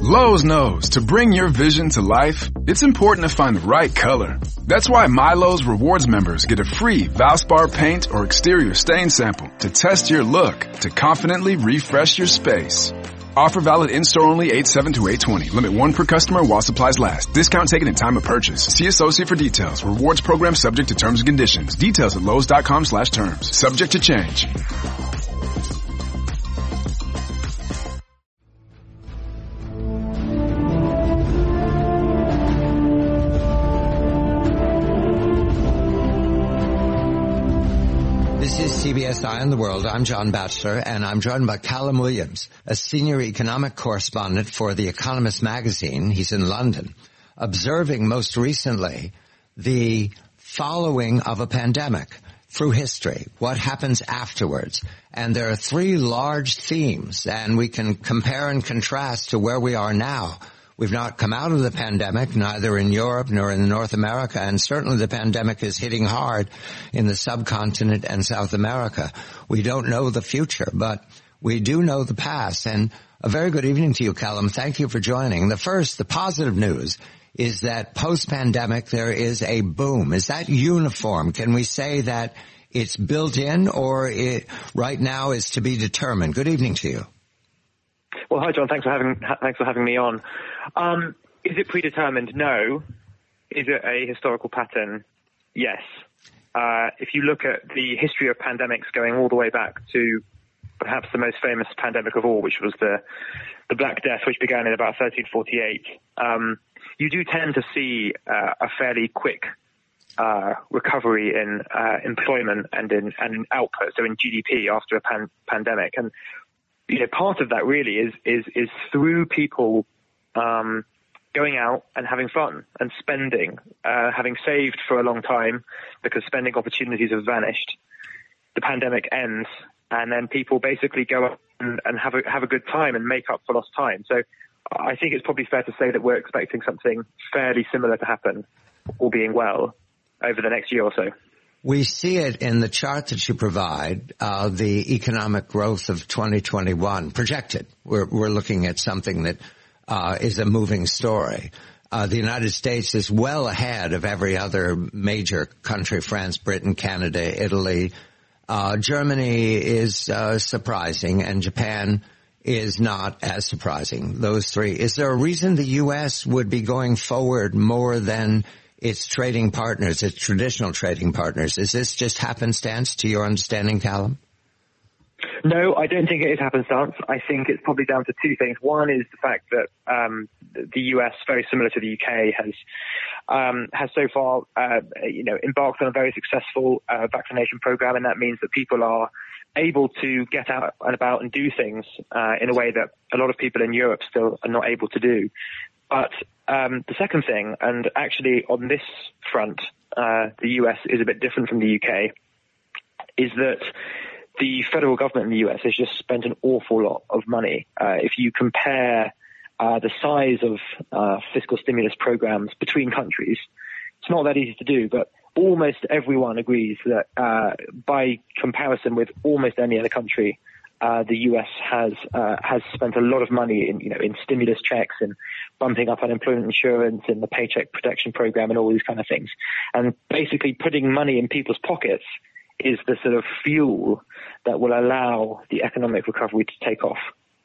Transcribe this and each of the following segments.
Lowe's knows to bring your vision to life, it's important to find the right color. That's why MyLowe's Rewards members get a free Valspar paint or exterior stain sample to test your look to confidently refresh your space. Offer valid in-store only 8/7 to 8/20. Limit 1 per customer while supplies last. Discount taken at time of purchase. See associate for details. Rewards program subject to terms and conditions. Details at Lowe's.com/terms. Subject to change. CBS Eye on the World. I'm John Batchelor, and I'm joined by Callum Williams, a senior economic correspondent for The Economist magazine. He's in London, observing most recently the following of a pandemic through history, what happens afterwards. And there are 3 large themes, and we can compare and contrast to where we are now. We've not come out of the pandemic, neither in Europe nor in North America, and certainly the pandemic is hitting hard in the subcontinent and South America. We don't know the future, but we do know the past. And a very good evening to you, Callum. Thank you for joining. The positive news is that post-pandemic there is a boom. Is that uniform? Can we say that it's built in, or it right now is to be determined? Good evening to you. Well, hi, John. Thanks for having me on. Is it predetermined? No. Is it a historical pattern? Yes. If you look at the history of pandemics going all the way back to perhaps the most famous pandemic of all, which was the Black Death, which began in about 1348, you do tend to see a fairly quick recovery in employment and in output, so in GDP after a pandemic. And part of that really is through people going out and having fun and spending, having saved for a long time because spending opportunities have vanished. The pandemic ends, and then people basically go out and have a good time and make up for lost time. So I think it's probably fair to say that we're expecting something fairly similar to happen, all being well, over the next year or so. We see it in the chart that you provide, the economic growth of 2021 projected. We're looking at something that is a moving story. The United States is well ahead of every other major country: France, Britain, Canada, Italy. Germany is surprising, and Japan is not as surprising. Those 3. Is there a reason the U.S. would be going forward more than its trading partners, its traditional trading partners? Is this just happenstance to your understanding, Callum? No, I don't think it is happenstance. I think it's probably down to 2 things. One is the fact that the US, very similar to the UK, has so far embarked on a very successful vaccination program, and that means that people are able to get out and about and do things in a way that a lot of people in Europe still are not able to do. But the second thing, and actually on this front, the US is a bit different from the UK, is that the federal government in the US has just spent an awful lot of money. If you compare the size of fiscal stimulus programs between countries, it's not that easy to do, but almost everyone agrees that by comparison with almost any other country, the US has spent a lot of money in stimulus checks and bumping up unemployment insurance and the Paycheck Protection Program and all these kind of things. And basically putting money in people's pockets is the sort of fuel that will allow the economic recovery to take off.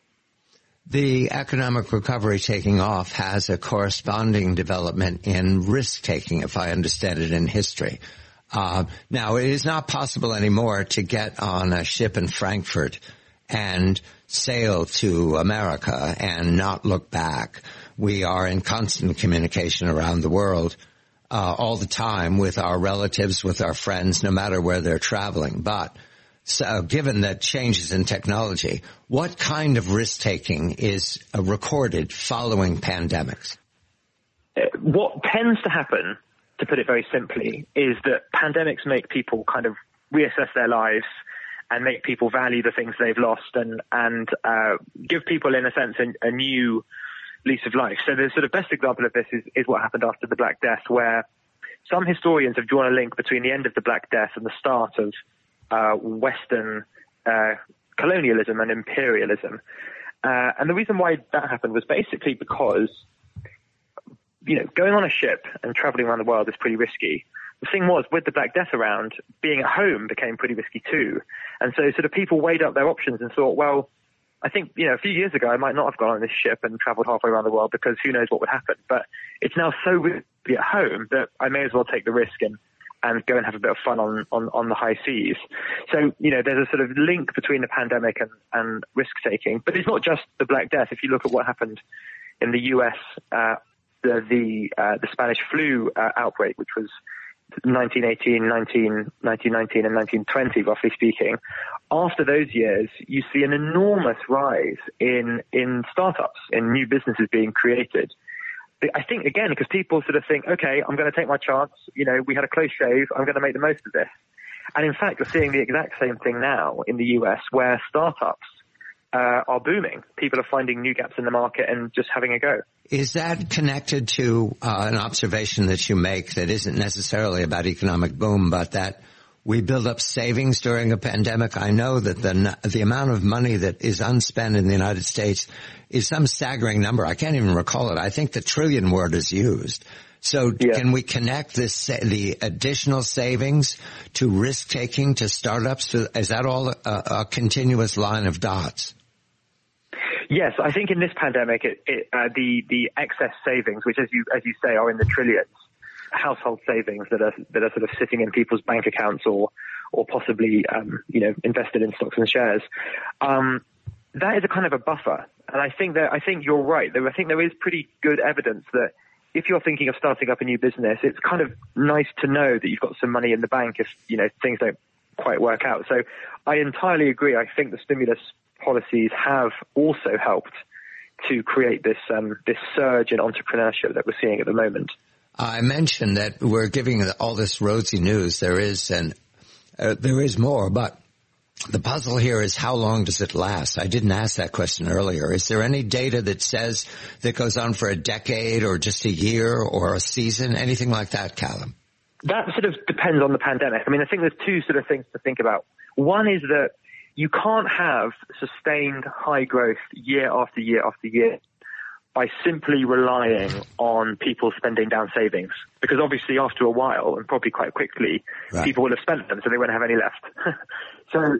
The economic recovery taking off has a corresponding development in risk-taking, if I understand it, in history. Now, it is not possible anymore to get on a ship in Frankfurt and sail to America and not look back. We are in constant communication around the world all the time with our relatives, with our friends, no matter where they're traveling. But given the changes in technology, what kind of risk-taking is recorded following pandemics? What tends to happen, to put it very simply, is that pandemics make people kind of reassess their lives and make people value the things they've lost and give people, in a sense, a new lease of life. So the sort of best example of this is what happened after the Black Death, where some historians have drawn a link between the end of the Black Death and the start of Western colonialism and imperialism. And the reason why that happened was basically because, going on a ship and traveling around the world is pretty risky. The thing was, with the Black Death around, being at home became pretty risky too. And so sort of people weighed up their options and thought, well, I think, a few years ago, I might not have gone on this ship and traveled halfway around the world because who knows what would happen. But it's now so risky at home that I may as well take the risk and go and have a bit of fun on the high seas. So, there's a sort of link between the pandemic and risk taking. But it's not just the Black Death. If you look at what happened in the US, the Spanish flu outbreak, which was 1918, 1919 and 1920, roughly speaking. After those years, you see an enormous rise in startups, in new businesses being created. I think, again, because people sort of think, okay, I'm going to take my chance. We had a close shave. I'm going to make the most of this. And in fact, we're seeing the exact same thing now in the US, where startups are booming. People are finding new gaps in the market and just having a go. Is that connected to an observation that you make that isn't necessarily about economic boom, but that we build up savings during a pandemic? I know that the amount of money that is unspent in the United States is some staggering number. I can't even recall it. I think the trillion word is used. So Can we connect the additional savings to risk taking, to startups? Is that all a continuous line of dots? Yes, I think in this pandemic, the excess savings, which as you say are in the trillions, household savings that are sort of sitting in people's bank accounts or possibly invested in stocks and shares, that is a kind of a buffer. And I think you're right. I think there is pretty good evidence that if you're thinking of starting up a new business, it's kind of nice to know that you've got some money in the bank if things don't quite work out. So I entirely agree. I think the stimulus policies have also helped to create this surge in entrepreneurship that we're seeing at the moment. I mentioned that we're giving all this rosy news. There is more, but the puzzle here is how long does it last? I didn't ask that question earlier. Is there any data that says that goes on for a decade or just a year or a season, anything like that, Callum? That sort of depends on the pandemic. I mean, I think there's two sort of things to think about. One is that you can't have sustained high growth year after year after year by simply relying on people spending down savings. Because obviously after a while, and probably quite quickly, people will have spent them, so they won't have any left. So,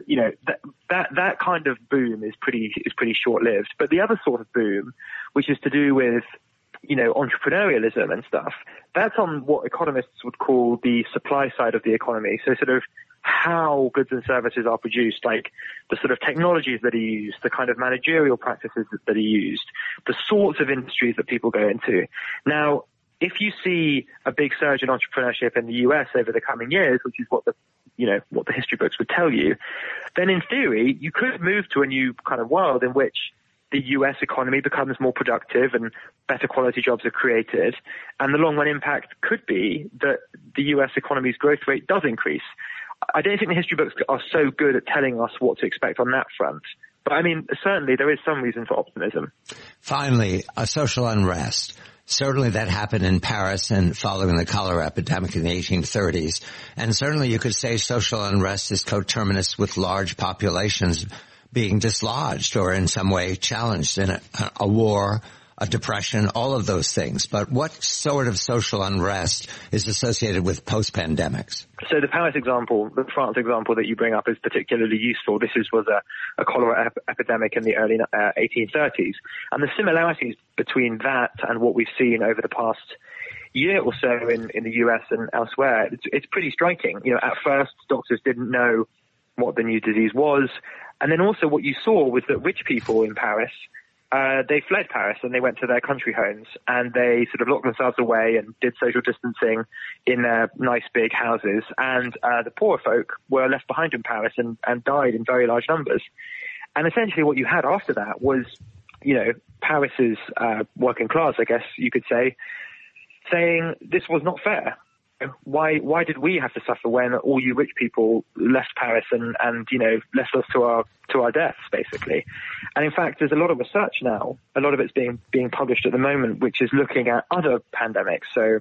that kind of boom is pretty short-lived. But the other sort of boom, which is to do with, entrepreneurialism and stuff, that's on what economists would call the supply side of the economy. So sort of how goods and services are produced, like the sort of technologies that are used, the kind of managerial practices that are used, the sorts of industries that people go into. Now, if you see a big surge in entrepreneurship in the US over the coming years, which is what the history books would tell you, then in theory, you could move to a new kind of world in which the US economy becomes more productive and better quality jobs are created. And the long run impact could be that the US economy's growth rate does increase. I don't think the history books are so good at telling us what to expect on that front. But I mean, certainly there is some reason for optimism. Finally, a social unrest. Certainly that happened in Paris and following the cholera epidemic in the 1830s. And certainly you could say social unrest is coterminous with large populations being dislodged or in some way challenged in a war, a depression, all of those things. But what sort of social unrest is associated with post-pandemics? So the Paris example, the France example that you bring up is particularly useful. This was a cholera epidemic in the early 1830s. And the similarities between that and what we've seen over the past year or so in the US and elsewhere, it's pretty striking. At first, doctors didn't know what the new disease was. And then also what you saw was that rich people in Paris, they fled Paris and they went to their country homes and they sort of locked themselves away and did social distancing in their nice big houses. And the poorer folk were left behind in Paris and died in very large numbers. And essentially what you had after that was, Paris's working class, I guess you could say, saying this was not fair. Why did we have to suffer when all you rich people left Paris and left us to our deaths, basically? And in fact, there's a lot of research now. A lot of it's being published at the moment, which is looking at other pandemics. So,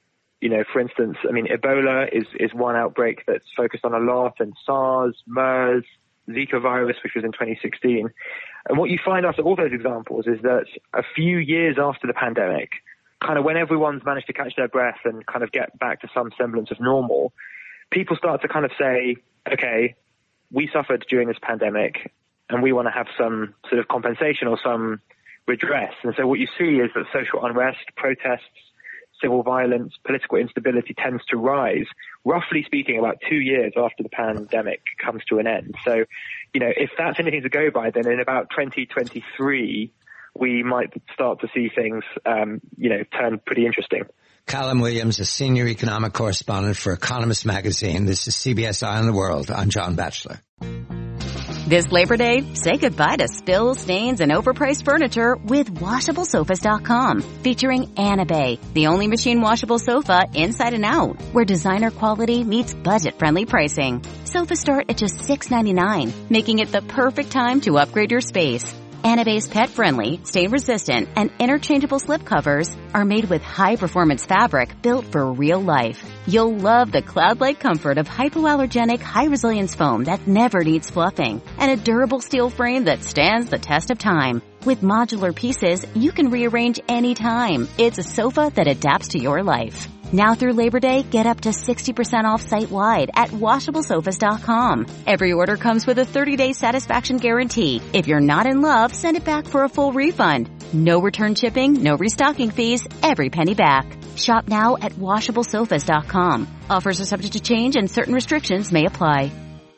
for instance, Ebola is one outbreak that's focused on a lot, and SARS, MERS, Zika virus, which was in 2016. And what you find after all those examples is that a few years after the pandemic, kind of when everyone's managed to catch their breath and kind of get back to some semblance of normal, people start to kind of say, okay, we suffered during this pandemic and we want to have some sort of compensation or some redress. And so what you see is that social unrest, protests, civil violence, political instability tends to rise, roughly speaking, about 2 years after the pandemic comes to an end. So, if that's anything to go by, then in about 2023, we might start to see things, turn pretty interesting. Callum Williams, a senior economic correspondent for Economist magazine. This is CBS Eye on the World. I'm John Batchelor. This Labor Day, say goodbye to spills, stains, and overpriced furniture with WashableSofas.com. Featuring Anabay, the only machine washable sofa inside and out, where designer quality meets budget-friendly pricing. Sofas start at just $6.99, making it the perfect time to upgrade your space. Anabay's pet-friendly, stain-resistant, and interchangeable slipcovers are made with high-performance fabric built for real life. You'll love the cloud-like comfort of hypoallergenic, high-resilience foam that never needs fluffing, and a durable steel frame that stands the test of time. With modular pieces, you can rearrange anytime. It's a sofa that adapts to your life. Now through Labor Day, get up to 60% off site-wide at WashableSofas.com. Every order comes with a 30-day satisfaction guarantee. If you're not in love, send it back for a full refund. No return shipping, no restocking fees, every penny back. Shop now at WashableSofas.com. Offers are subject to change and certain restrictions may apply.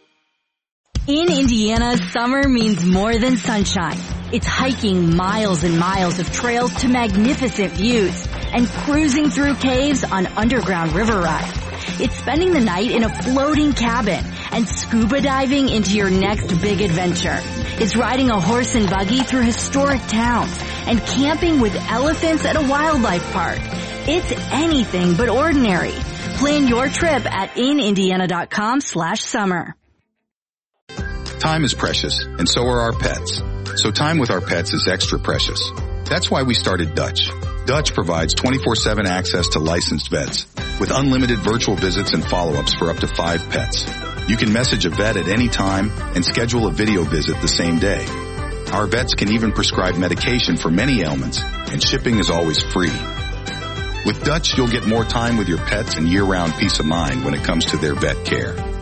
In Indiana, summer means more than sunshine. It's hiking miles and miles of trails to magnificent views and cruising through caves on underground river rides. It's spending the night in a floating cabin and scuba diving into your next big adventure. It's riding a horse and buggy through historic towns and camping with elephants at a wildlife park. It's anything but ordinary. Plan your trip at inindiana.com/summer. Time is precious, and so are our pets. So time with our pets is extra precious. That's why we started Dutch. Dutch provides 24/7 access to licensed vets with unlimited virtual visits and follow-ups for up to 5 pets. You can message a vet at any time and schedule a video visit the same day. Our vets can even prescribe medication for many ailments, and shipping is always free. With Dutch, you'll get more time with your pets and year-round peace of mind when it comes to their vet care.